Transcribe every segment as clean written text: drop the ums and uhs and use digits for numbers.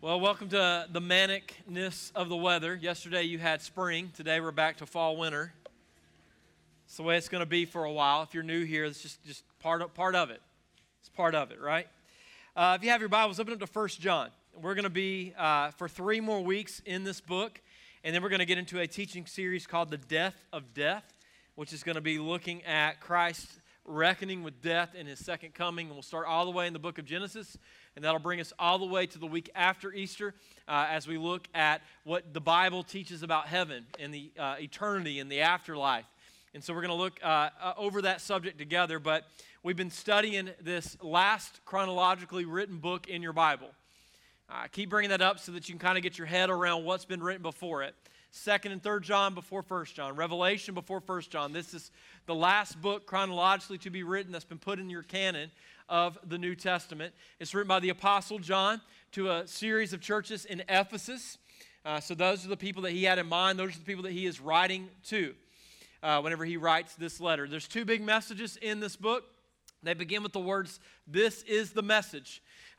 Well, welcome to the manicness of the weather. Yesterday you had spring. Today we're back to fall, winter. It's the way it's going to be for a while. If you're new here, it's just part of it. It's part of it, right? If you have your Bibles, open up to 1 John. We're going to be for 3 more weeks in this book, and then we're going to get into a teaching series called The Death of Death, which is going to be looking at Christ's reckoning with death in his second coming. And we'll start all the way in the book of Genesis, and that'll bring us all the way to the week after Easter as we look at what the Bible teaches about heaven and the eternity and the afterlife. And so we're going to look over that subject together, but we've been studying this last chronologically written book in your Bible. Keep bringing that up so that you can kind of get your head around what's been written before it. 2nd and 3rd John before 1 John. Revelation before 1 John. This is the last book chronologically to be written that's been put in your canon of the New Testament. It's written by the Apostle John to a series of churches in Ephesus. So those are the people that he had in mind. Those are the people that he is writing to whenever he writes this letter. There's 2 big messages in this book. They begin with the words, "This is the message."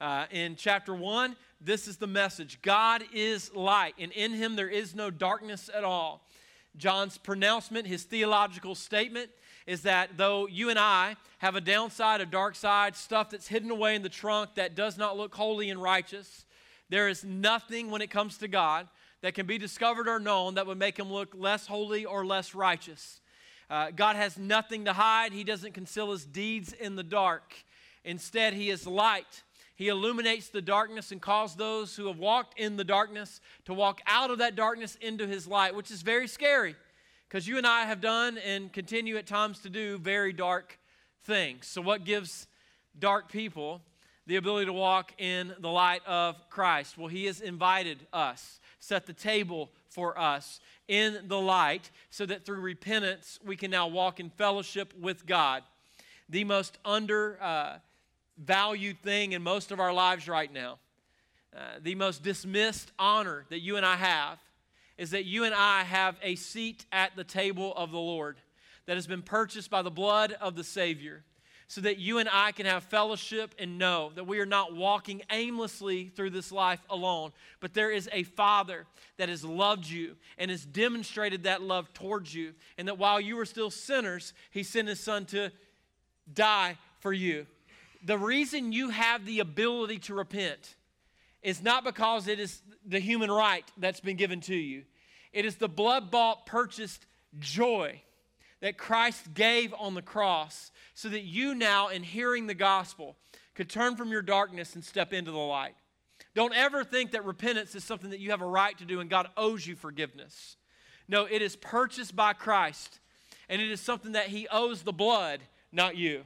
In chapter 1, this is the message. God is light, and in him there is no darkness at all. John's pronouncement, his theological statement, is that though you and I have a downside, a dark side, stuff that's hidden away in the trunk that does not look holy and righteous, there is nothing when it comes to God that can be discovered or known that would make him look less holy or less righteous. God has nothing to hide. He doesn't conceal his deeds in the dark. Instead, he is light. He illuminates the darkness and calls those who have walked in the darkness to walk out of that darkness into his light, which is very scary because you and I have done and continue at times to do very dark things. So what gives dark people the ability to walk in the light of Christ? Well, he has invited us, set the table for us in the light so that through repentance we can now walk in fellowship with God. The most valued thing in most of our lives right now, the most dismissed honor that you and I have is that you and I have a seat at the table of the Lord that has been purchased by the blood of the Savior so that you and I can have fellowship and know that we are not walking aimlessly through this life alone, but there is a Father that has loved you and has demonstrated that love towards you, and that while you were still sinners, he sent his Son to die for you. The reason you have the ability to repent is not because it is the human right that's been given to you. It is the blood-bought, purchased joy that Christ gave on the cross so that you now, in hearing the gospel, could turn from your darkness and step into the light. Don't ever think that repentance is something that you have a right to do and God owes you forgiveness. No, it is purchased by Christ, and it is something that he owes the blood, not you.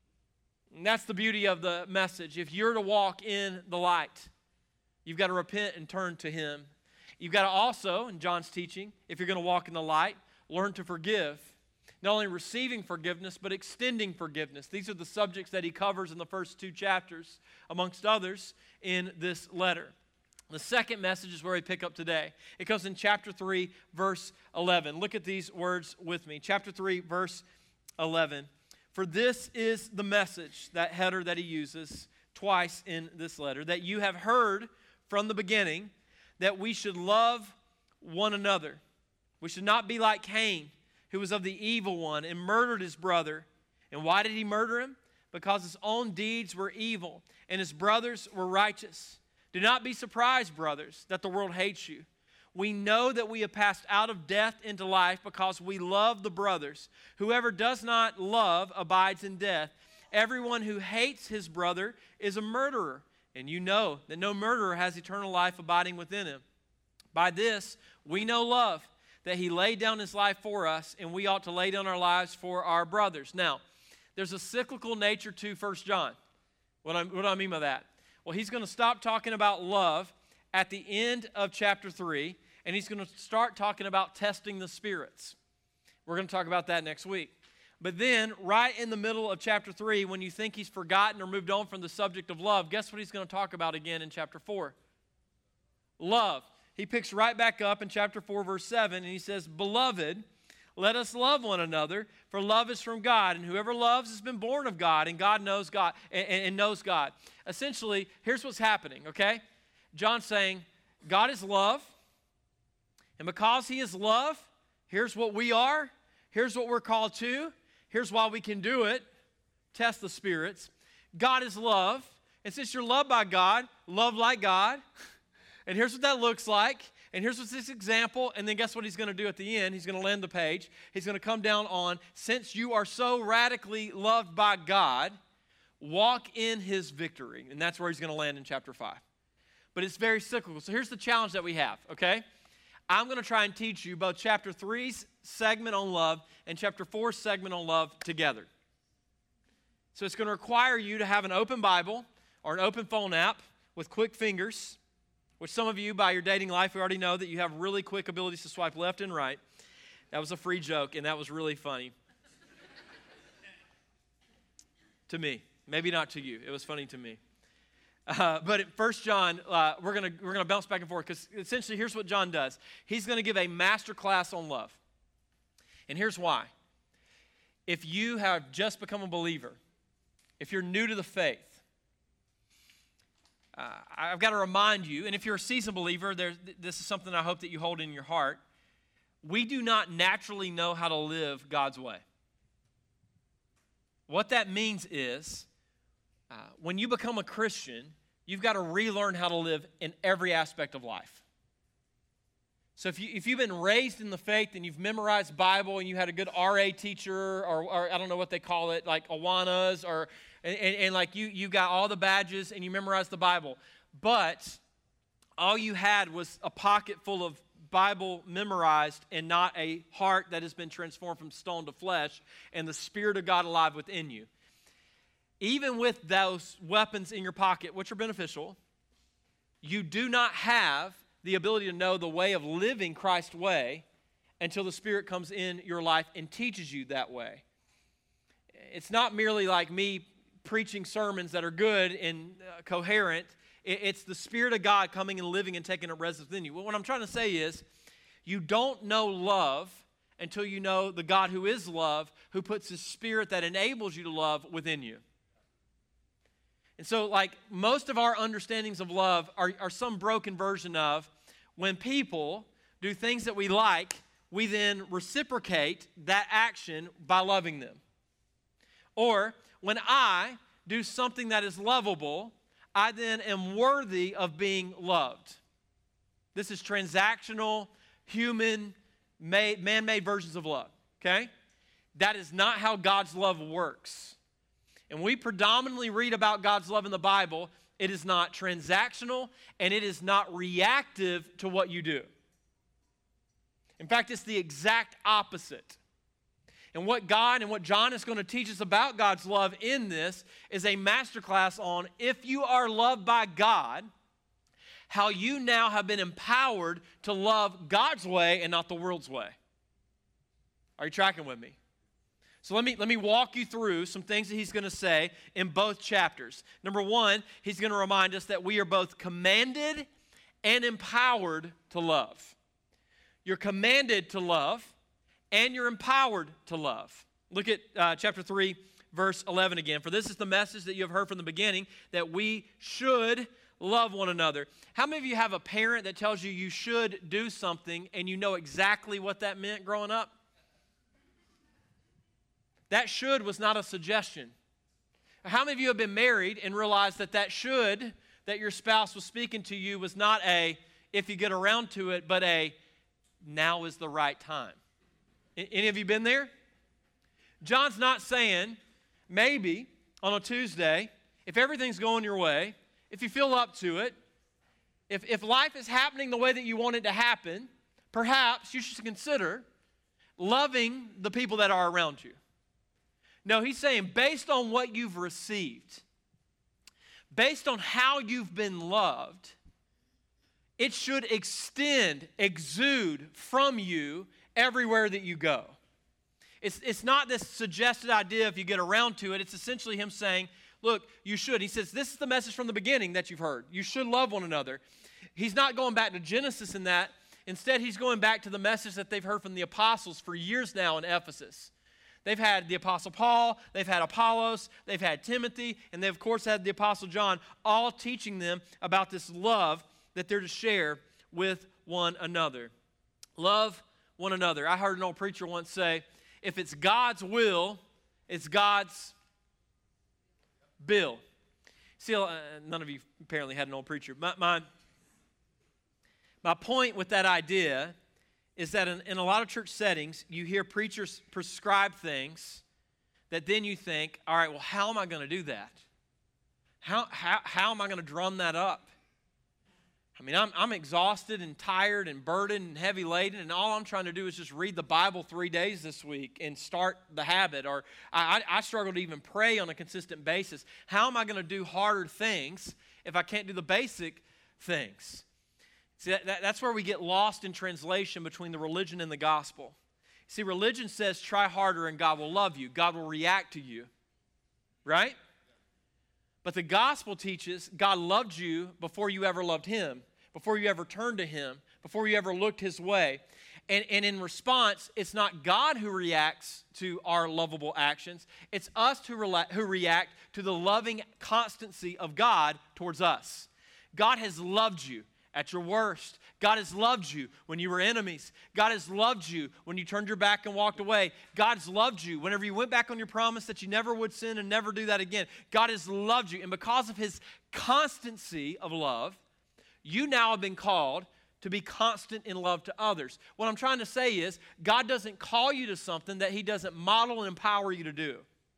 And that's the beauty of the message. If you're to walk in the light, you've got to repent and turn to him. You've got to also, in John's teaching, if you're going to walk in the light, learn to forgive. Not only receiving forgiveness, but extending forgiveness. These are the subjects that he covers in the first 2 chapters, amongst others, in this letter. The second message is where we pick up today. It comes in chapter 3, verse 11. Look at these words with me. Chapter 3, verse 11. For this is the message, that header that he uses twice in this letter, that you have heard from the beginning, that we should love one another. We should not be like Cain, who was of the evil one and murdered his brother. And why did he murder him? Because his own deeds were evil and his brothers were righteous. Do not be surprised, brothers, that the world hates you. We know that we have passed out of death into life because we love the brothers. Whoever does not love abides in death. Everyone who hates his brother is a murderer, and you know that no murderer has eternal life abiding within him. By this we know love, that he laid down his life for us, and we ought to lay down our lives for our brothers. Now, there's a cyclical nature to 1 John. What do I mean by that? Well, he's going to stop talking about love at the end of chapter 3, and he's going to start talking about testing the spirits. We're going to talk about that next week. But then, right in the middle of chapter 3, when you think he's forgotten or moved on from the subject of love, guess what he's going to talk about again in chapter 4? Love. He picks right back up in chapter 4, verse 7, and he says, Beloved, let us love one another, for love is from God, and whoever loves has been born of God, and God knows God and knows God. Essentially, here's what's happening, okay? John's saying, God is love, and because he is love, here's what we are, here's what we're called to, here's why we can do it, test the spirits. God is love, and since you're loved by God, love like God, and here's what that looks like, and here's what's this example, and then guess what he's going to do at the end? He's going to land the page. He's going to come down on, since you are so radically loved by God, walk in his victory, and that's where he's going to land in chapter 5. But it's very cyclical. So here's the challenge that we have, okay? I'm going to try and teach you both chapter 3's segment on love and chapter 4's segment on love together. So it's going to require you to have an open Bible or an open phone app with quick fingers, which some of you, by your dating life, we already know that you have really quick abilities to swipe left and right. That was a free joke, and that was really funny. To me. Maybe not to you. It was funny to me. But at 1 John, we're gonna bounce back and forth because essentially here's what John does. He's going to give a master class on love. And here's why. If you have just become a believer, if you're new to the faith, I've got to remind you, and if you're a seasoned believer, this is something I hope that you hold in your heart. We do not naturally know how to live God's way. What that means is, when you become a Christian, you've got to relearn how to live in every aspect of life. So if you've been raised in the faith and you've memorized Bible and you had a good RA teacher or I don't know what they call it, like Awanas, and like you got all the badges and you memorized the Bible, but all you had was a pocket full of Bible memorized and not a heart that has been transformed from stone to flesh and the Spirit of God alive within you. Even with those weapons in your pocket, which are beneficial, you do not have the ability to know the way of living Christ's way until the Spirit comes in your life and teaches you that way. It's not merely like me preaching sermons that are good and coherent. It's the Spirit of God coming and living and taking a residence within you. What I'm trying to say is, you don't know love until you know the God who is love, who puts His Spirit that enables you to love within you. And so, like, most of our understandings of love are some broken version of when people do things that we like, we then reciprocate that action by loving them. Or when I do something that is lovable, I then am worthy of being loved. This is transactional, human, man-made versions of love, okay? That is not how God's love works. And we predominantly read about God's love in the Bible. It is not transactional, and it is not reactive to what you do. In fact, it's the exact opposite. And what God and what John is going to teach us about God's love in this is a masterclass on, if you are loved by God, how you now have been empowered to love God's way and not the world's way. Are you tracking with me? So let me walk you through some things that he's going to say in both chapters. Number one, he's going to remind us that we are both commanded and empowered to love. You're commanded to love, and you're empowered to love. Look at chapter 3, verse 11 again. For this is the message that you have heard from the beginning, that we should love one another. How many of you have a parent that tells you you should do something and you know exactly what that meant growing up? That should was not a suggestion. How many of you have been married and realized that should that your spouse was speaking to you was not a, if you get around to it, but a, now is the right time? Any of you been there? John's not saying, maybe on a Tuesday, if everything's going your way, if you feel up to it, if life is happening the way that you want it to happen, perhaps you should consider loving the people that are around you. No, he's saying based on what you've received, based on how you've been loved, it should exude from you everywhere that you go. It's not this suggested idea if you get around to it. It's essentially him saying, look, you should. He says, this is the message from the beginning that you've heard. You should love one another. He's not going back to Genesis in that. Instead, he's going back to the message that they've heard from the apostles for years now in Ephesus. They've had the Apostle Paul, they've had Apollos, they've had Timothy, and they, of course, had the Apostle John, all teaching them about this love that they're to share with one another. Love one another. I heard an old preacher once say, if it's God's will, it's God's bill. See, none of you apparently had an old preacher. My point with that idea is that in a lot of church settings, you hear preachers prescribe things that then you think, all right, well, how am I going to do that? How am I going to drum that up? I mean, I'm exhausted and tired and burdened and heavy laden, and all I'm trying to do is just read the Bible 3 days this week and start the habit. Or I struggle to even pray on a consistent basis. How am I going to do harder things if I can't do the basic things? See, that's where we get lost in translation between the religion and the gospel. See, religion says try harder and God will love you. God will react to you, right? But the gospel teaches God loved you before you ever loved Him, before you ever turned to Him, before you ever looked His way. And in response, it's not God who reacts to our lovable actions. It's us who react to the loving constancy of God towards us. God has loved you at your worst. God has loved you when you were enemies. God has loved you when you turned your back and walked away. God has loved you whenever you went back on your promise that you never would sin and never do that again. God has loved you. And because of His constancy of love, you now have been called to be constant in love to others. What I'm trying to say is, God doesn't call you to something that He doesn't model and empower you to do.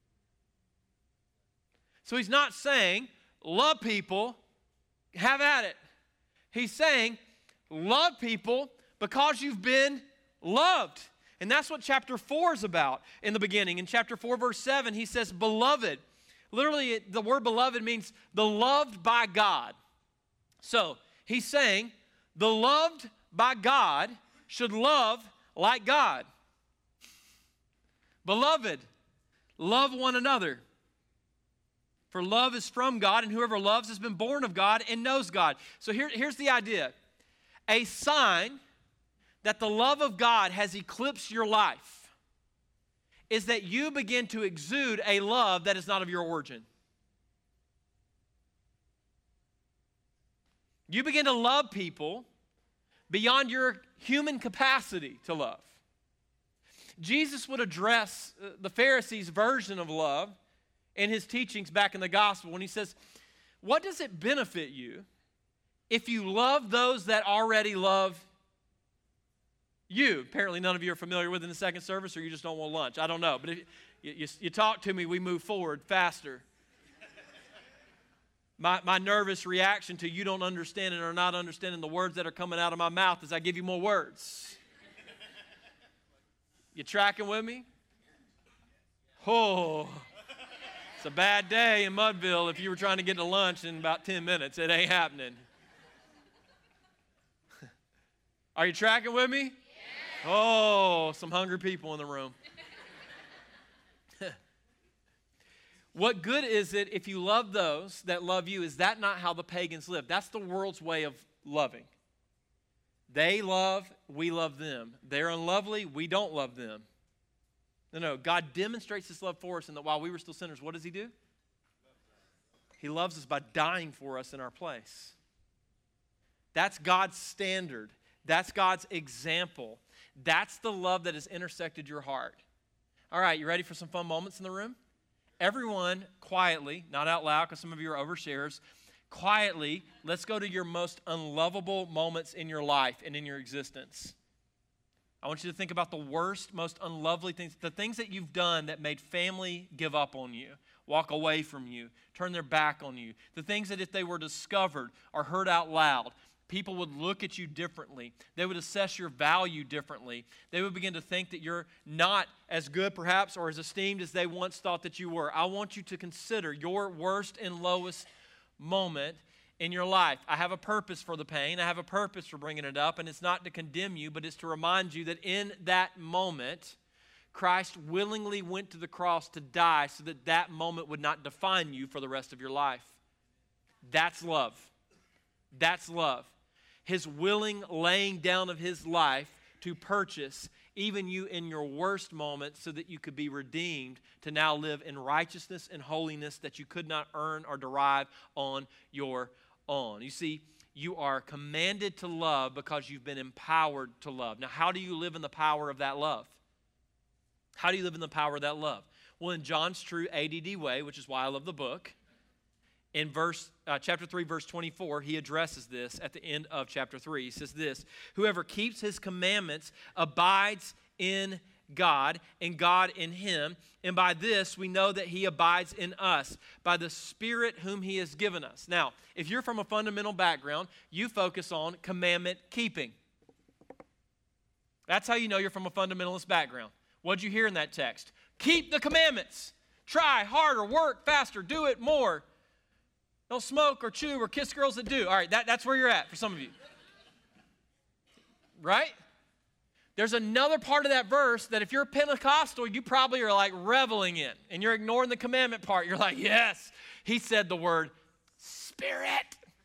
So He's not saying, love people, have at it. He's saying, love people because you've been loved. And that's what chapter 4 is about in the beginning. In chapter 4, verse 7, he says, beloved. Literally, the word beloved means the loved by God. So, he's saying, the loved by God should love like God. Beloved, love one another. For love is from God, and whoever loves has been born of God and knows God. So here's the idea. A sign that the love of God has eclipsed your life is that you begin to exude a love that is not of your origin. You begin to love people beyond your human capacity to love. Jesus would address the Pharisees' version of love in His teachings back in the gospel when He says, what does it benefit you if you love those that already love you? Apparently none of you are familiar with in the second service, or you just don't want lunch. I don't know. But if you talk to me, we move forward faster. My nervous reaction to you don't understand it or not understanding the words that are coming out of my mouth is I give you more words. You tracking with me? Oh, it's a bad day in Mudville if you were trying to get to lunch in about 10 minutes. It ain't happening. Are you tracking with me? Yeah. Oh, some hungry people in the room. What good is it if you love those that love you? Is that not how the pagans live? That's the world's way of loving. They love, we love them. They're unlovely, we don't love them. No, God demonstrates His love for us, and that while we were still sinners, what does He do? He loves us by dying for us in our place. That's God's standard. That's God's example. That's the love that has intersected your heart. All right, you ready for some fun moments in the room? Everyone, quietly, not out loud because some of you are overshares, quietly, let's go to your most unlovable moments in your life and in your existence. I want you to think about the worst, most unlovely things, the things that you've done that made family give up on you, walk away from you, turn their back on you. The things that if they were discovered or heard out loud, people would look at you differently. They would assess your value differently. They would begin to think that you're not as good, perhaps, or as esteemed as they once thought that you were. I want you to consider your worst and lowest moment in your life. I have a purpose for the pain. I have a purpose for bringing it up, and it's not to condemn you, but it's to remind you that in that moment, Christ willingly went to the cross to die so that that moment would not define you for the rest of your life. That's love. That's love. His willing laying down of His life to purchase even you in your worst moment so that you could be redeemed to now live in righteousness and holiness that you could not earn or derive on your own. You see, You are commanded to love because you've been empowered to love. Now, how do you live in the power of that love? How do you live in the power of that love? Well, in John's true ADD way, which is why I love the book, in chapter 3, verse 24, he addresses this at the end of chapter 3. He says this, whoever keeps his commandments abides in God, and God in him. And by this we know that he abides in us, by the Spirit whom he has given us. Now, if you're from a fundamental background, you focus on commandment keeping. That's how you know you're from a fundamentalist background. What'd you hear in that text? Keep the commandments. Try harder, work faster, do it more. Don't smoke or chew or kiss girls that do. All right, that's where you're at for some of you. Right? There's another part of that verse that if you're Pentecostal, you probably are like reveling in, and you're ignoring the commandment part. You're like, yes, he said the word Spirit,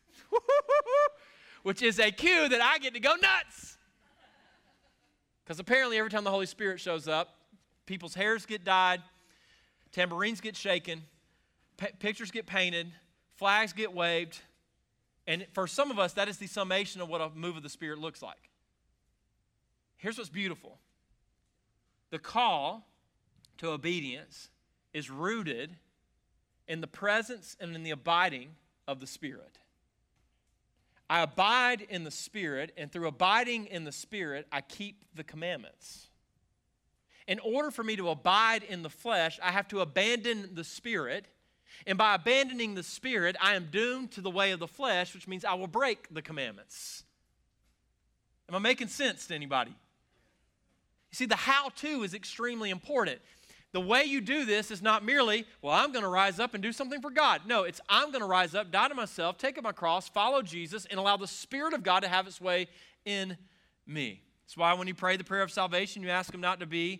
which is a cue that I get to go nuts. Because apparently every time the Holy Spirit shows up, people's hairs get dyed, tambourines get shaken, pictures get painted, flags get waved, and for some of us, that is the summation of what a move of the Spirit looks like. Here's what's beautiful. The call to obedience is rooted in the presence and in the abiding of the Spirit. I abide in the Spirit, and through abiding in the Spirit, I keep the commandments. In order for me to abide in the flesh, I have to abandon the Spirit, and by abandoning the Spirit, I am doomed to the way of the flesh, which means I will break the commandments. Am I making sense to anybody? You see, the how-to is extremely important. The way you do this is not merely, well, I'm going to rise up and do something for God. No, it's I'm going to rise up, die to myself, take up my cross, follow Jesus, and allow the Spirit of God to have its way in me. That's why when you pray the prayer of salvation, you ask Him not to be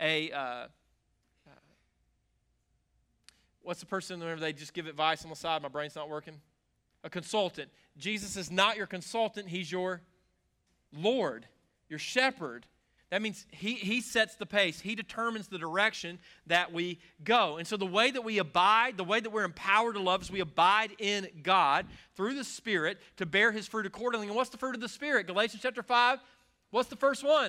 what's the person whenever they just give advice on the side, my brain's not working? A consultant. Jesus is not your consultant. He's your Lord, your shepherd. That means he sets the pace. He determines the direction that we go. And so the way that we abide, the way that we're empowered to love is we abide in God through the Spirit to bear His fruit accordingly. And what's the fruit of the Spirit? Galatians chapter 5, what's the first one?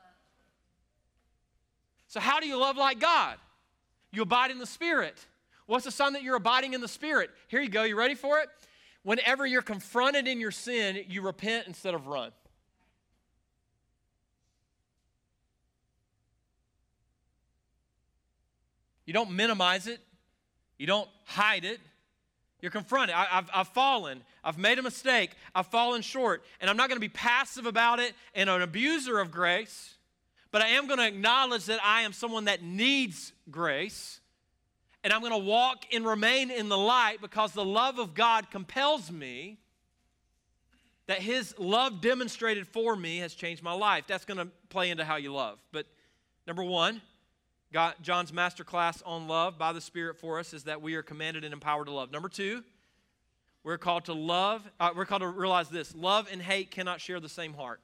So how do you love like God? You abide in the Spirit. What's the sign that you're abiding in the Spirit? Here you go. You ready for it? Whenever you're confronted in your sin, you repent instead of run. You don't minimize it. You don't hide it. You're confronted. I've fallen. I've made a mistake. I've fallen short. And I'm not going to be passive about it and an abuser of grace, but I am going to acknowledge that I am someone that needs grace. And I'm going to walk and remain in the light because the love of God compels me, that His love demonstrated for me has changed my life. That's going to play into how you love. But number one, John's masterclass on love by the Spirit for us is that we are commanded and empowered to love. Number two, we're called to love. We're called to realize this. Love and hate cannot share the same heart.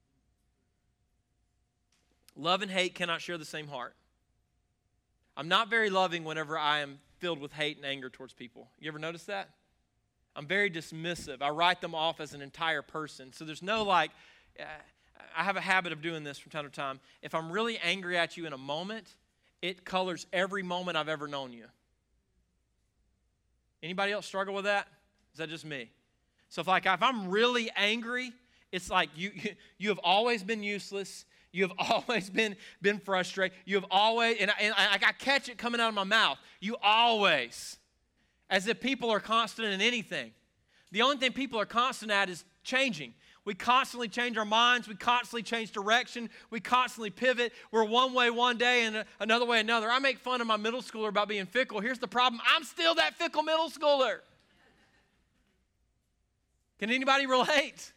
Love and hate cannot share the same heart. I'm not very loving whenever I am filled with hate and anger towards people. You ever notice that? I'm very dismissive. I write them off as an entire person. So there's no I have a habit of doing this from time to time. If I'm really angry at you in a moment, it colors every moment I've ever known you. Anybody else struggle with that? Is that just me? So if I'm really angry, it's like you have always been useless. You have always been frustrated. You have always, and I catch it coming out of my mouth. You always. As if people are constant in anything. The only thing people are constant at is changing. We constantly change our minds. We constantly change direction. We constantly pivot. We're one way one day and another way another. I make fun of my middle schooler about being fickle. Here's the problem. I'm still that fickle middle schooler. Can anybody relate?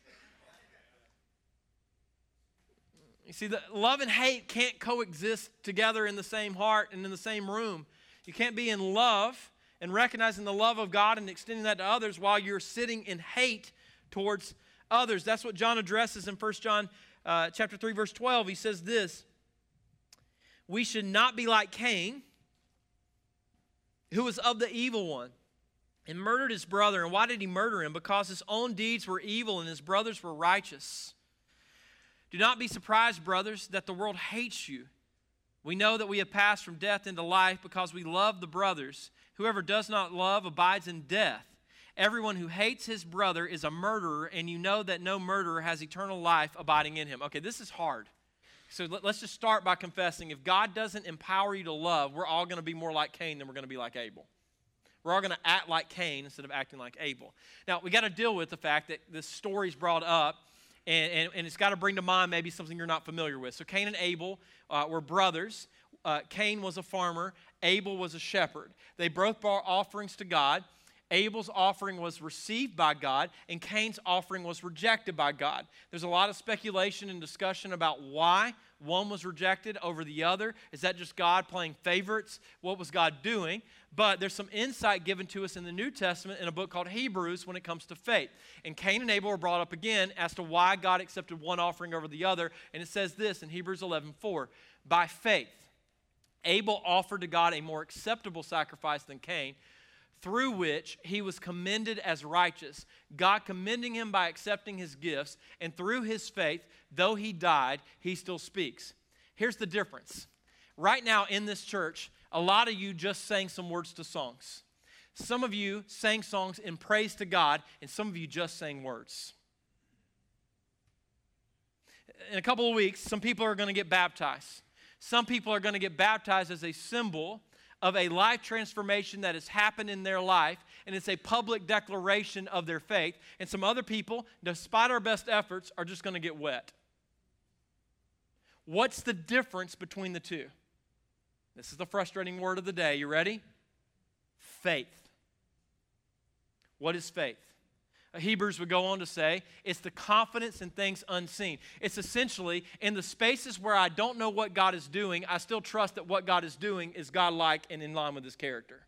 You see, the love and hate can't coexist together in the same heart and in the same room. You can't be in love and recognizing the love of God and extending that to others while you're sitting in hate towards others. That's what John addresses in 1 John chapter 3, verse 12. He says this, we should not be like Cain, who was of the evil one, and murdered his brother. And why did he murder him? Because his own deeds were evil and his brothers were righteous. Do not be surprised, brothers, that the world hates you. We know that we have passed from death into life because we love the brothers. Whoever does not love abides in death. Everyone who hates his brother is a murderer, and you know that no murderer has eternal life abiding in him. Okay, this is hard. So let's just start by confessing, if God doesn't empower you to love, we're all going to be more like Cain than we're going to be like Abel. We're all going to act like Cain instead of acting like Abel. Now, we got to deal with the fact that this story's brought up, and it's got to bring to mind maybe something you're not familiar with. So Cain and Abel were brothers. Cain was a farmer. Abel was a shepherd. They both brought offerings to God. Abel's offering was received by God, and Cain's offering was rejected by God. There's a lot of speculation and discussion about why one was rejected over the other. Is that just God playing favorites? What was God doing? But there's some insight given to us in the New Testament in a book called Hebrews when it comes to faith. And Cain and Abel are brought up again as to why God accepted one offering over the other. And it says this in Hebrews 11:4, by faith, Abel offered to God a more acceptable sacrifice than Cain, through which he was commended as righteous, God commending him by accepting his gifts, and through his faith, though he died, he still speaks. Here's the difference. Right now in this church, a lot of you just sang some words to songs. Some of you sang songs in praise to God, and some of you just sang words. In a couple of weeks, some people are going to get baptized. Some people are going to get baptized as a symbol of a life transformation that has happened in their life, and it's a public declaration of their faith. And some other people, despite our best efforts, are just going to get wet. What's the difference between the two? This is the frustrating word of the day. You ready? Faith. What is faith? Hebrews would go on to say, it's the confidence in things unseen. It's essentially, in the spaces where I don't know what God is doing, I still trust that what God is doing is God-like and in line with His character.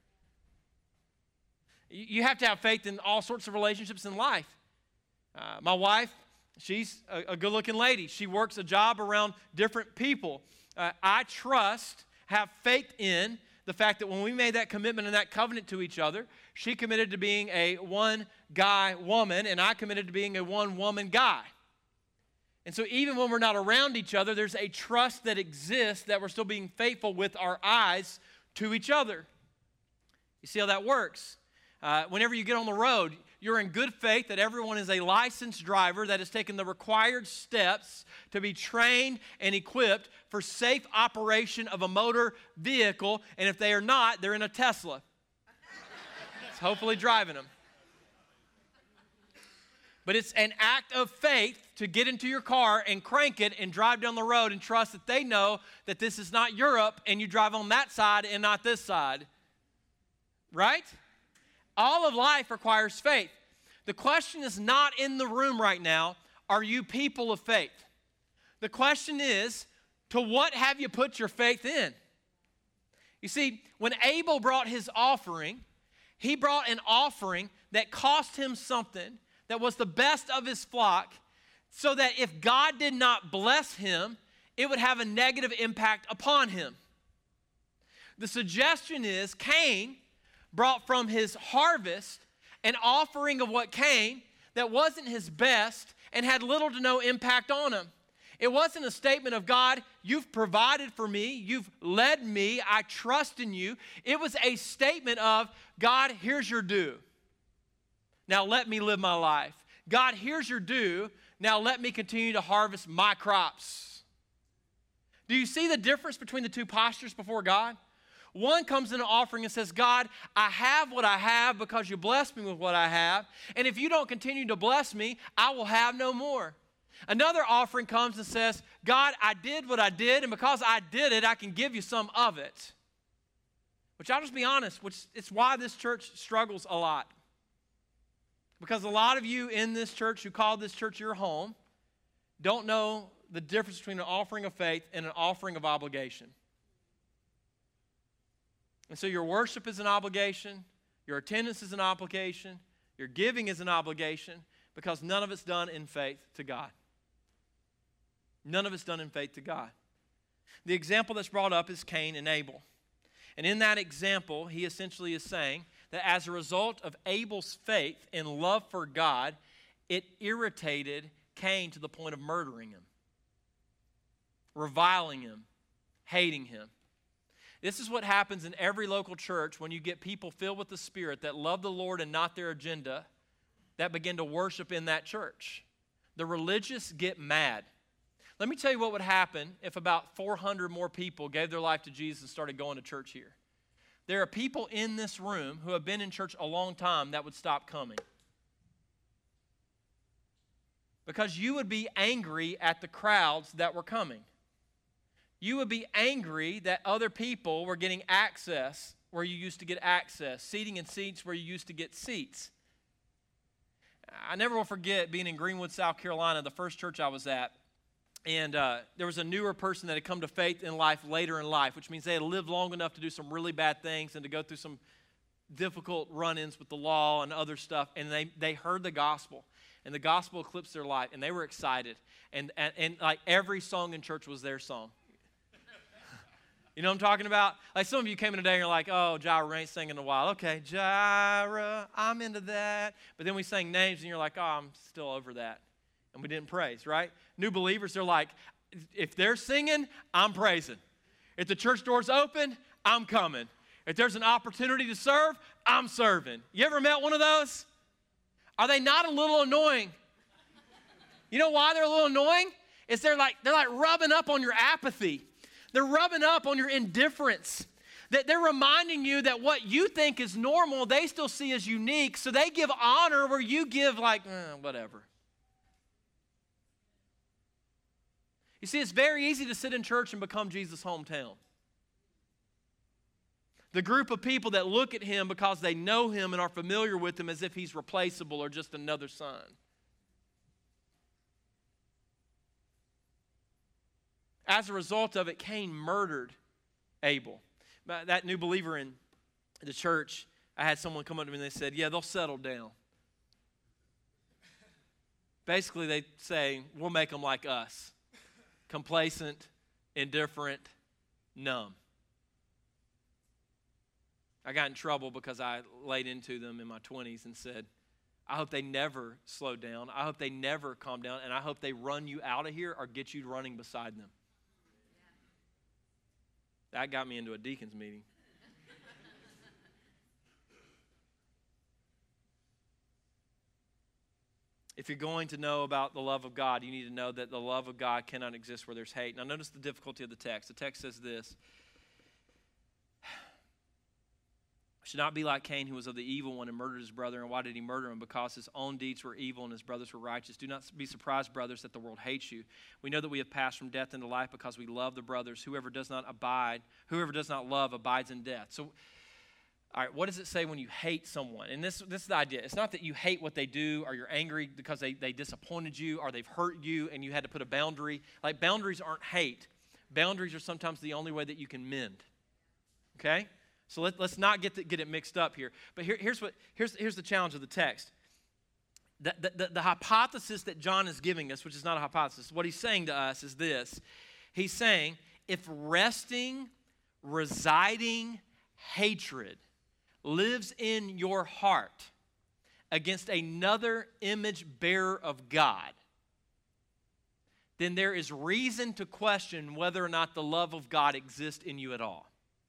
You have to have faith in all sorts of relationships in life. My wife, she's a good-looking lady. She works a job around different people. I trust, have faith in the fact that when we made that commitment and that covenant to each other, she committed to being a one-guy woman, and I committed to being a one-woman guy. And so even when we're not around each other, there's a trust that exists that we're still being faithful with our eyes to each other. You see how that works? Whenever you get on the road, you're in good faith that everyone is a licensed driver that has taken the required steps to be trained and equipped for safe operation of a motor vehicle. And if they are not, they're in a Tesla. It's hopefully driving them. But it's an act of faith to get into your car and crank it and drive down the road and trust that they know that this is not Europe and you drive on that side and not this side. Right? All of life requires faith. The question is not in the room right now, are you people of faith? The question is, to what have you put your faith in? You see, when Abel brought his offering, he brought an offering that cost him something, that was the best of his flock, so that if God did not bless him, it would have a negative impact upon him. The suggestion is Cain brought from his harvest an offering of what came that wasn't his best and had little to no impact on him. It wasn't a statement of, God, you've provided for me, you've led me, I trust in you. It was a statement of, God, here's your due. Now let me live my life. God, here's your due. Now let me continue to harvest my crops. Do you see the difference between the two postures before God? One comes in an offering and says, God, I have what I have because you blessed me with what I have. And if you don't continue to bless me, I will have no more. Another offering comes and says, God, I did what I did, and because I did it, I can give you some of it. Which I'll just be honest, it's why this church struggles a lot. Because a lot of you in this church who call this church your home don't know the difference between an offering of faith and an offering of obligation. And so your worship is an obligation, your attendance is an obligation, your giving is an obligation, because none of it's done in faith to God. None of it's done in faith to God. The example that's brought up is Cain and Abel. And in that example, he essentially is saying that as a result of Abel's faith and love for God, it irritated Cain to the point of murdering him, reviling him, hating him. This is what happens in every local church when you get people filled with the Spirit that love the Lord and not their agenda, that begin to worship in that church. The religious get mad. Let me tell you what would happen if about 400 more people gave their life to Jesus and started going to church here. There are people in this room who have been in church a long time that would stop coming. Because you would be angry at the crowds that were coming. You would be angry that other people were getting access where you used to get access, seating in seats where you used to get seats. I never will forget being in Greenwood, South Carolina, the first church I was at. And there was a newer person that had come to faith in life later in life, which means they had lived long enough to do some really bad things and to go through some difficult run-ins with the law and other stuff. And they heard the gospel. And the gospel eclipsed their life. And they were excited. And like every song in church was their song. You know what I'm talking about? Like some of you came in today and you're like, oh, Jireh ain't singing in a while. Okay, Jireh, I'm into that. But then we sang names and you're like, oh, I'm still over that. And we didn't praise, right? New believers, they're like, if they're singing, I'm praising. If the church door's open, I'm coming. If there's an opportunity to serve, I'm serving. You ever met one of those? Are they not a little annoying? You know why they're a little annoying? Is they're like rubbing up on your apathy. They're rubbing up on your indifference. That they're reminding you that what you think is normal, they still see as unique. So they give honor where you give like, whatever. You see, it's very easy to sit in church and become Jesus' hometown. The group of people that look at him because they know him and are familiar with him as if he's replaceable or just another son. As a result of it, Cain murdered Abel. That new believer in the church, I had someone come up to me and they said, yeah, they'll settle down. Basically, they say, we'll make them like us. Complacent, indifferent, numb. I got in trouble because I laid into them in my 20s and said, I hope they never slow down. I hope they never calm down. And I hope they run you out of here or get you running beside them. That got me into a deacon's meeting. If you're going to know about the love of God, you need to know that the love of God cannot exist where there's hate. Now notice the difficulty of the text. The text says this. Should not be like Cain, who was of the evil one and murdered his brother. And why did he murder him? Because his own deeds were evil and his brothers were righteous. Do not be surprised, brothers, that the world hates you. We know that we have passed from death into life because we love the brothers. Whoever does not love abides in death. So, all right, what does it say when you hate someone? And this is the idea. It's not that you hate what they do or you're angry because they disappointed you or they've hurt you and you had to put a boundary. Like boundaries aren't hate. Boundaries are sometimes the only way that you can mend. Okay? So let's not get it mixed up here. But here's the challenge of the text. The hypothesis that John is giving us, which is not a hypothesis, what he's saying to us is this. He's saying, if residing hatred lives in your heart against another image bearer of God, then there is reason to question whether or not the love of God exists in you at all.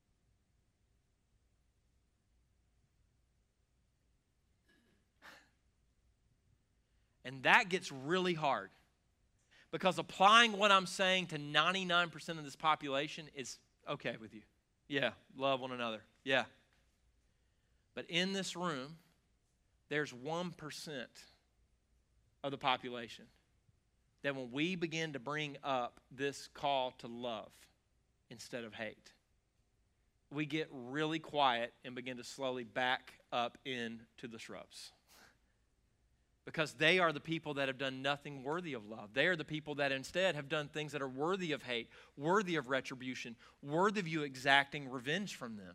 And that gets really hard because applying what I'm saying to 99% of this population is okay with you. Yeah, love one another. Yeah. But in this room, there's 1% of the population that when we begin to bring up this call to love instead of hate, we get really quiet and begin to slowly back up into the shrubs. Because they are the people that have done nothing worthy of love. They are the people that instead have done things that are worthy of hate, worthy of retribution, worthy of you exacting revenge from them.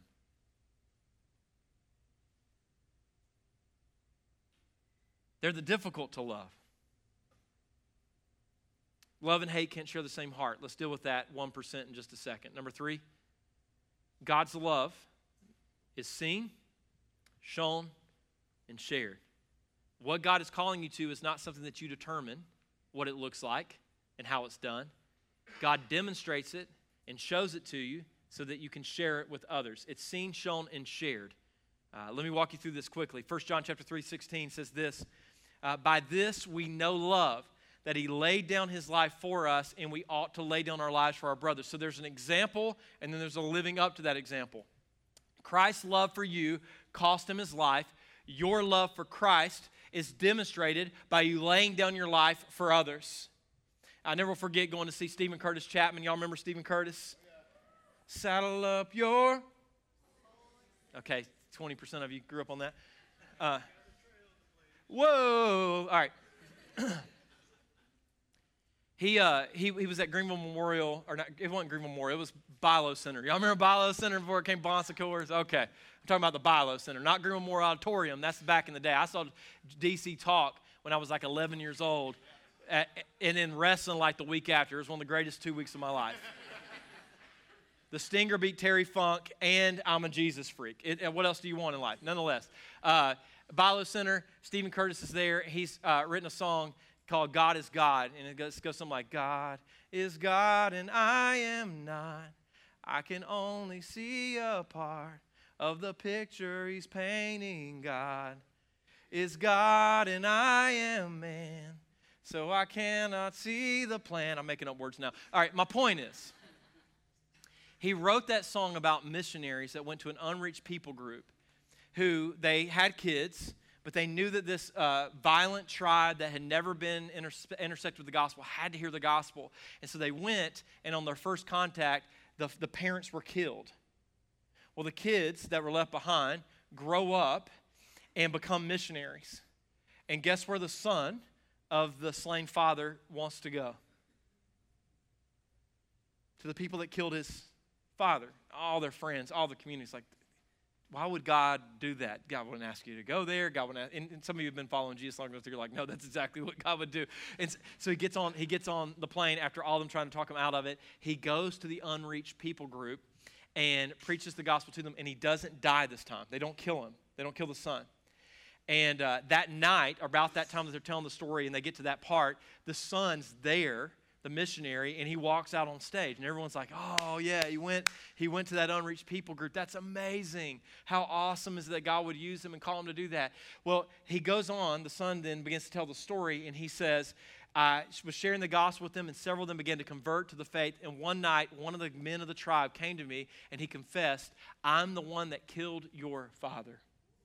They're the difficult to love. Love and hate can't share the same heart. Let's deal with that 1% in just a second. Number 3, God's love is seen, shown, and shared. What God is calling you to is not something that you determine what it looks like and how it's done. God demonstrates it and shows it to you so that you can share it with others. It's seen, shown, and shared. Let me walk you through this quickly. 1 John chapter 3:16 says this, by this we know love, that he laid down his life for us, and we ought to lay down our lives for our brothers. So there's an example, and then there's a living up to that example. Christ's love for you cost him his life. Your love for Christ is demonstrated by you laying down your life for others. I never forget going to see Stephen Curtis Chapman. Y'all remember Stephen Curtis? Saddle up your... Okay, 20% of you grew up on that. Whoa! All right. He was at Greenville Memorial, or not, it wasn't Greenville Memorial, it was Bilo Center. Y'all remember Bilo Center before it came Bon Secours? Okay. I'm talking about the Bilo Center, not Greenville Memorial Auditorium. That's back in the day. I saw DC talk when I was like 11 years old, and then wrestling like the week after. It was one of the greatest 2 weeks of my life. The Stinger beat Terry Funk, and I'm a Jesus freak. What else do you want in life? Nonetheless, Bilo Center, Stephen Curtis is there. He's written a song called God is God, and it goes something like, God is God and I am not. I can only see a part of the picture he's painting. God is God and I am man, so I cannot see the plan. I'm making up words now. All right, my point is, he wrote that song about missionaries that went to an unreached people group who they had kids, but they knew that this violent tribe that had never been intersected with the gospel had to hear the gospel. And so they went, and on their first contact, the parents were killed. Well, the kids that were left behind grow up and become missionaries. And guess where the son of the slain father wants to go? To the people that killed his father, all their friends, all the communities. Like, why would God do that? God wouldn't ask you to go there. God wouldn't. And some of you have been following Jesus long enough to you're like, no, that's exactly what God would do. And so he gets on the plane after all of them trying to talk him out of it. He goes to the unreached people group and preaches the gospel to them. And he doesn't die this time. They don't kill him. They don't kill the son. And that night, about that time that they're telling the story, and they get to that part, the son's there, the missionary, and he walks out on stage, and everyone's like, oh yeah, he went to that unreached people group. That's amazing. How awesome is it that God would use him and call him to do that? Well, he goes on, the son then begins to tell the story, and he says, I was sharing the gospel with them, and several of them began to convert to the faith, and one night, one of the men of the tribe came to me, and he confessed, I'm the one that killed your father.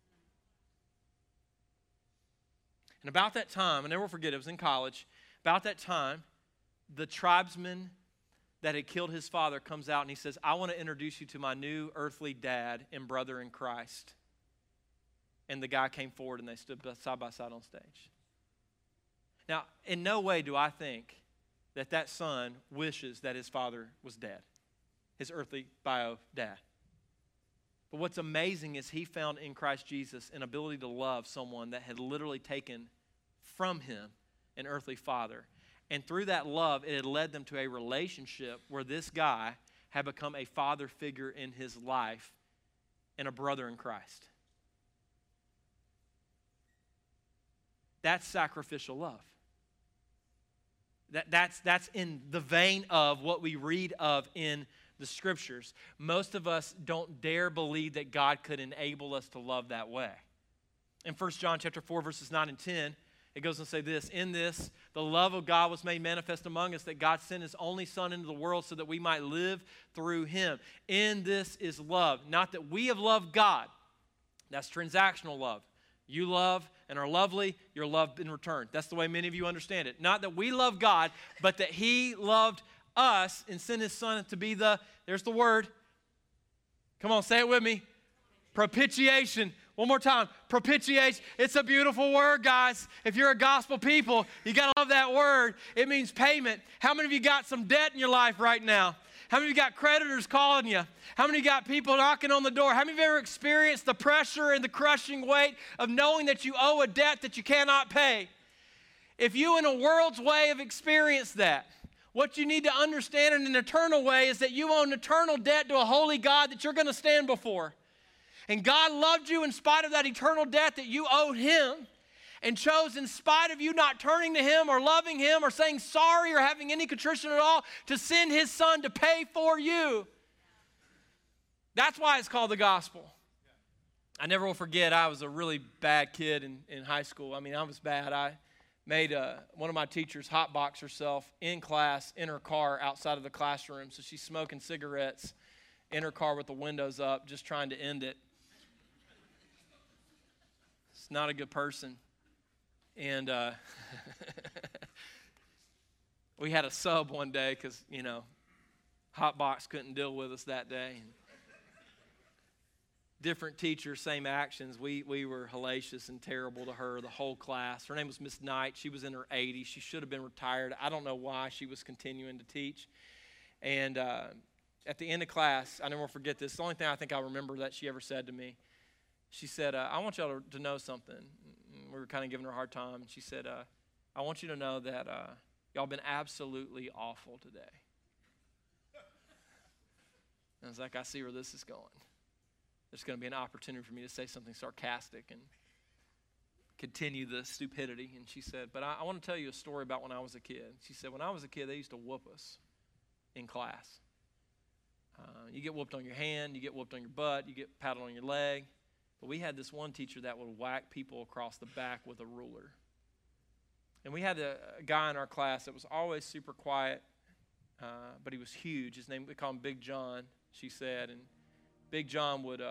And about that time, I never forget, it was in college, about that time, the tribesman that had killed his father comes out and he says, I want to introduce you to my new earthly dad and brother in Christ. And the guy came forward and they stood side by side on stage. Now, in no way do I think that son wishes that his father was dead, his earthly bio dad. But what's amazing is he found in Christ Jesus an ability to love someone that had literally taken from him an earthly father. And through that love, it had led them to a relationship where this guy had become a father figure in his life and a brother in Christ. That's sacrificial love. That's in the vein of what we read of in the Scriptures. Most of us don't dare believe that God could enable us to love that way. In 1 John chapter 4, verses 9 and 10, it goes and say this, in this, the love of God was made manifest among us, that God sent his only Son into the world so that we might live through him. In this is love, not that we have loved God. That's transactional love. You love and are lovely, you're loved in return. That's the way many of you understand it. Not that we love God, but that he loved us and sent his Son to be there's the word. Come on, say it with me. Propitiation. One more time, propitiation. It's a beautiful word, guys. If you're a gospel people, you got to love that word. It means payment. How many of you got some debt in your life right now? How many of you got creditors calling you? How many of you got people knocking on the door? How many of you ever experienced the pressure and the crushing weight of knowing that you owe a debt that you cannot pay? If you in a world's way have experienced that, what you need to understand in an eternal way is that you owe an eternal debt to a holy God that you're going to stand before. And God loved you in spite of that eternal debt that you owed him, and chose, in spite of you not turning to him or loving him or saying sorry or having any contrition at all, to send his son to pay for you. That's why it's called the gospel. I never will forget, I was a really bad kid in high school. I mean, I was bad. I made one of my teachers hotbox herself in class, in her car, outside of the classroom. So she's smoking cigarettes in her car with the windows up, just trying to end it. It's not a good person. And we had a sub one day because, Hotbox couldn't deal with us that day. And different teachers, same actions. We were hellacious and terrible to her, the whole class. Her name was Miss Knight. She was in her 80s. She should have been retired. I don't know why she was continuing to teach. And at the end of class, I never will forget this. The only thing I think I remember that she ever said to me, she said, I want y'all to know something. We were kind of giving her a hard time. And she said, I want you to know that y'all been absolutely awful today. And I was like, I see where this is going. There's going to be an opportunity for me to say something sarcastic and continue the stupidity. And she said, but I want to tell you a story about when I was a kid. She said, when I was a kid, they used to whoop us in class. You get whooped on your hand, you get whooped on your butt, you get patted on your leg. But we had this one teacher that would whack people across the back with a ruler. And we had a guy in our class that was always super quiet, but he was huge. His name, we call him Big John, she said. And Big John would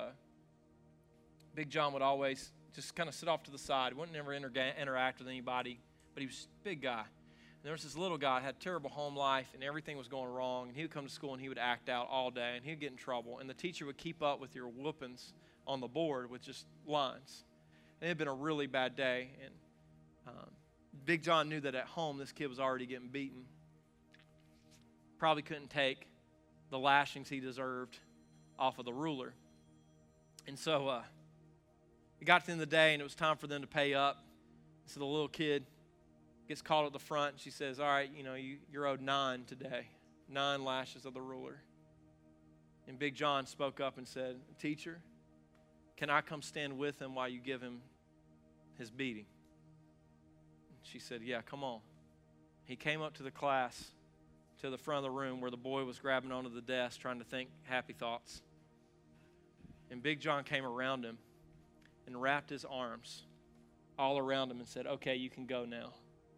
always just kind of sit off to the side. He wouldn't never interact with anybody, but he was a big guy. And there was this little guy, had a terrible home life, and everything was going wrong. And he would come to school, and he would act out all day, and he would get in trouble. And the teacher would keep up with your whoopings on the board with just lines. And it had been a really bad day. And Big John knew that at home this kid was already getting beaten. Probably couldn't take the lashings he deserved off of the ruler. And so it got to the end of the day, and it was time for them to pay up. So the little kid gets called at the front, and she says, all right, you're owed 9 today, 9 lashes of the ruler. And Big John spoke up and said, teacher, can I come stand with him while you give him his beating? She said, yeah, come on. He came up to the class, to the front of the room where the boy was grabbing onto the desk trying to think happy thoughts. And Big John came around him and wrapped his arms all around him and said, okay, you can go now.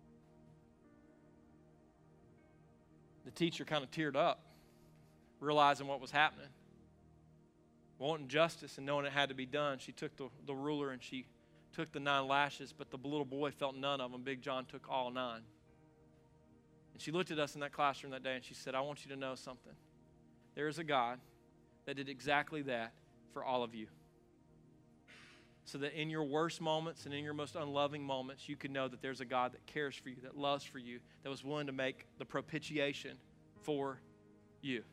The teacher kind of teared up, realizing what was happening. Wanting justice and knowing it had to be done, she took the ruler and she took the 9 lashes, but the little boy felt none of them. Big John took all 9. And she looked at us in that classroom that day and she said, I want you to know something. There is a God that did exactly that for all of you. So that in your worst moments and in your most unloving moments, you can know that there's a God that cares for you, that loves for you, that was willing to make the propitiation for you.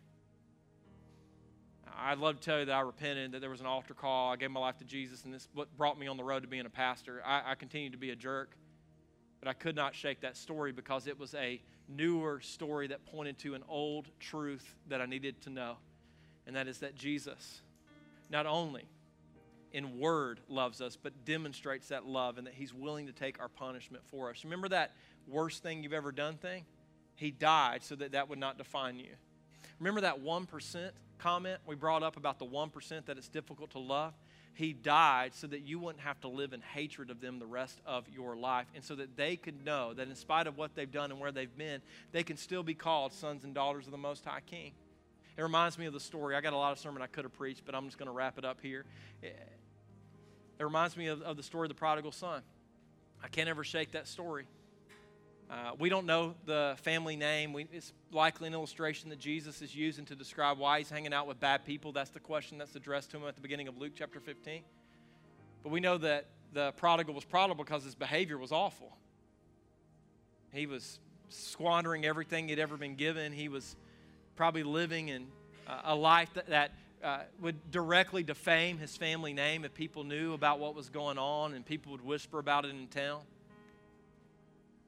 I'd love to tell you that I repented, that there was an altar call. I gave my life to Jesus, and this what brought me on the road to being a pastor. I continued to be a jerk, but I could not shake that story because it was a newer story that pointed to an old truth that I needed to know, and that is that Jesus not only in word loves us, but demonstrates that love and that he's willing to take our punishment for us. Remember that worst thing you've ever done thing? He died so that would not define you. Remember that 1% comment we brought up about the 1% that it's difficult to love? He died so that you wouldn't have to live in hatred of them the rest of your life, and so that they could know that in spite of what they've done and where they've been, they can still be called sons and daughters of the Most High King. It reminds me of the story. I got a lot of sermon I could have preached, but I'm just going to wrap it up here. It reminds me of the story of the prodigal son. I can't ever shake that story. We don't know the family name. It's likely an illustration that Jesus is using to describe why he's hanging out with bad people. That's the question that's addressed to him at the beginning of Luke chapter 15. But we know that the prodigal was prodigal because his behavior was awful. He was squandering everything he'd ever been given. He was probably living in a life that would directly defame his family name if people knew about what was going on and people would whisper about it in town.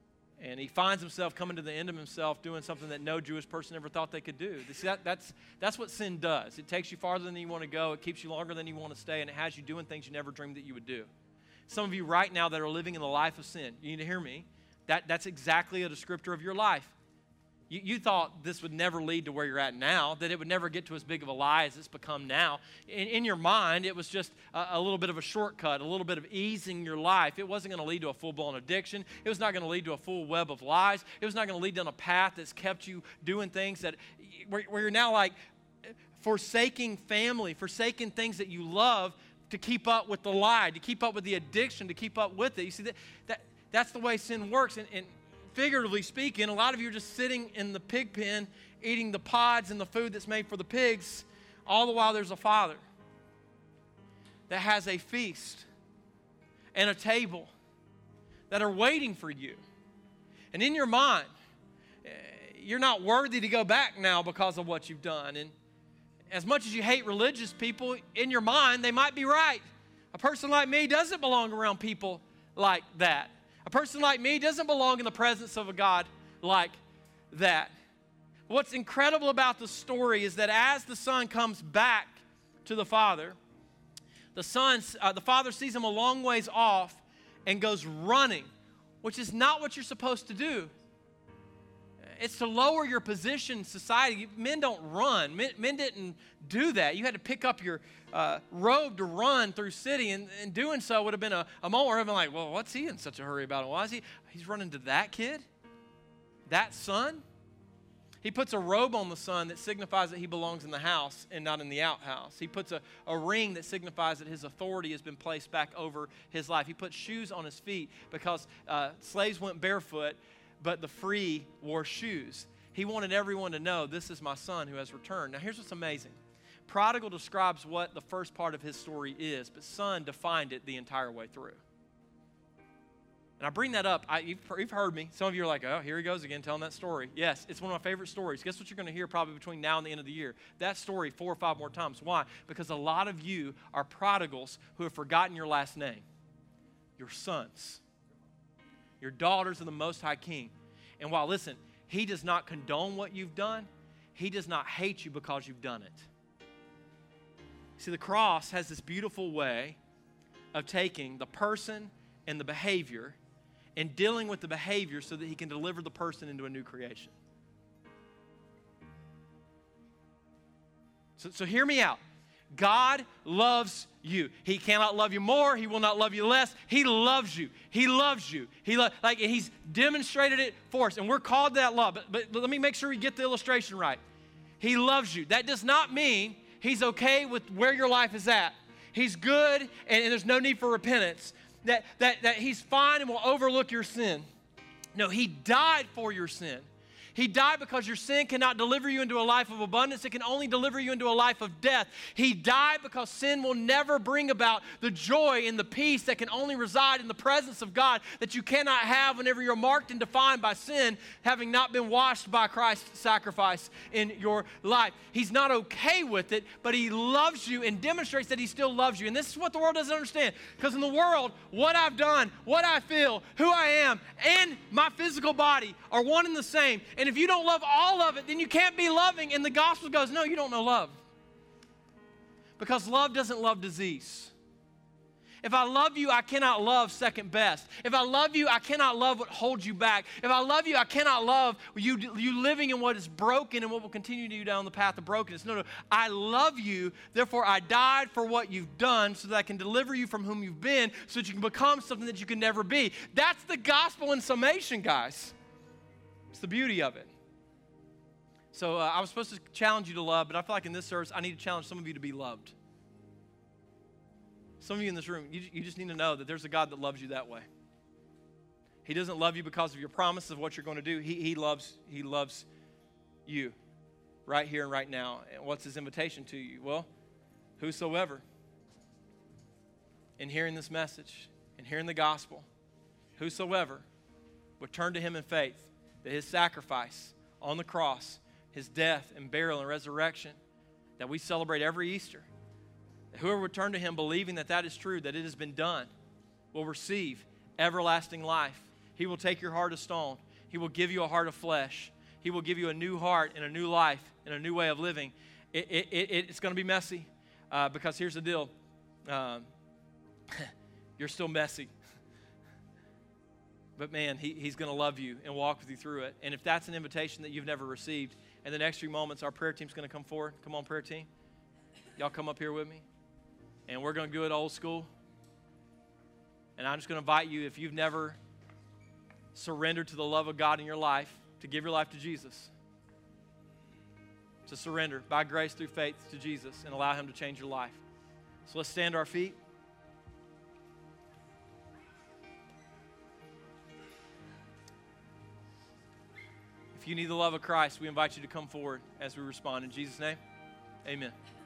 And he finds himself coming to the end of himself doing something that no Jewish person ever thought they could do. See, that's what sin does. It takes you farther than you want to go. It keeps you longer than you want to stay, and it has you doing things you never dreamed that you would do. Some of you right now that are living in the life of sin, you need to hear me. That's exactly a descriptor of your life. You thought this would never lead to where you're at now, that it would never get to as big of a lie as it's become now. In your mind, it was just a little bit of a shortcut, a little bit of easing your life. It wasn't going to lead to a full-blown addiction. It was not going to lead to a full web of lies. It was not going to lead down a path that's kept you doing things that where you're now like forsaking family, forsaking things that you love to keep up with the lie, to keep up with the addiction, to keep up with it. You see, that's the way sin works. And figuratively speaking, a lot of you are just sitting in the pig pen, eating the pods and the food that's made for the pigs, all the while there's a Father that has a feast and a table that are waiting for you. And in your mind, you're not worthy to go back now because of what you've done. And as much as you hate religious people, in your mind, they might be right. A person like me doesn't belong around people like that. A person like me doesn't belong in the presence of a God like that. What's incredible about the story is that as the son comes back to the father, the father sees him a long ways off and goes running, which is not what you're supposed to do. It's to lower your position in society. Men don't run. Men didn't do that. You had to pick up your robe to run through city, and doing so would have been a moment where I've been like, well, what's he in such a hurry about? Why is he's running to that kid? That son? He puts a robe on the son that signifies that he belongs in the house and not in the outhouse. He puts a ring that signifies that his authority has been placed back over his life. He puts shoes on his feet because slaves went barefoot, but the free wore shoes. He wanted everyone to know, this is my son who has returned. Now here's what's amazing. Prodigal describes what the first part of his story is, but son defined it the entire way through. And I bring that up. You've heard me. Some of you are like, oh, here he goes again telling that story. Yes, it's one of my favorite stories. Guess what you're going to hear probably between now and the end of the year? That story 4 or 5 more times. Why? Because a lot of you are prodigals who have forgotten your last name. Your sons. Your daughters of the Most High King. And while, listen, he does not condone what you've done, he does not hate you because you've done it. See, the cross has this beautiful way of taking the person and the behavior and dealing with the behavior so that he can deliver the person into a new creation. So hear me out. God loves you. He cannot love you more. He will not love you less. He loves you. He loves you. He's demonstrated it for us, and we're called to that love. But let me make sure we get the illustration right. He loves you. That does not mean he's okay with where your life is at. He's good, and there's no need for repentance. That he's fine and will overlook your sin. No, he died for your sin. He died because your sin cannot deliver you into a life of abundance. It can only deliver you into a life of death. He died because sin will never bring about the joy and the peace that can only reside in the presence of God that you cannot have whenever you're marked and defined by sin, having not been washed by Christ's sacrifice in your life. He's not okay with it, but he loves you and demonstrates that he still loves you. And this is what the world doesn't understand. Because in the world, what I've done, what I feel, who I am, and my physical body are one and the same. And if you don't love all of it, then you can't be loving. And the gospel goes, no, you don't know love. Because love doesn't love disease. If I love you, I cannot love second best. If I love you, I cannot love what holds you back. If I love you, I cannot love you living in what is broken and what will continue to you down the path of brokenness. No, I love you, therefore I died for what you've done so that I can deliver you from whom you've been so that you can become something that you can never be. That's the gospel in summation, guys. It's the beauty of it. So I was supposed to challenge you to love, but I feel like in this service, I need to challenge some of you to be loved. Some of you in this room, you just need to know that there's a God that loves you that way. He doesn't love you because of your promise of what you're going to do. He loves you right here and right now. And what's his invitation to you? Well, whosoever, in hearing this message, in hearing the gospel, whosoever would turn to him in faith, that his sacrifice on the cross, his death and burial and resurrection that we celebrate every Easter, that whoever would turn to him believing that that is true, that it has been done, will receive everlasting life. He will take your heart of stone He will give you a heart of flesh. He will give you a new heart and a new life and a new way of living. It's going to be messy because here's the deal. You're still messy. But man, he's going to love you and walk with you through it. And if that's an invitation that you've never received, in the next few moments, our prayer team's going to come forward. Come on, prayer team. Y'all come up here with me. And we're going to do it old school. And I'm just going to invite you, if you've never surrendered to the love of God in your life, to give your life to Jesus. To surrender by grace through faith to Jesus and allow him to change your life. So let's stand to our feet. If you need the love of Christ, we invite you to come forward as we respond. In Jesus' name, amen.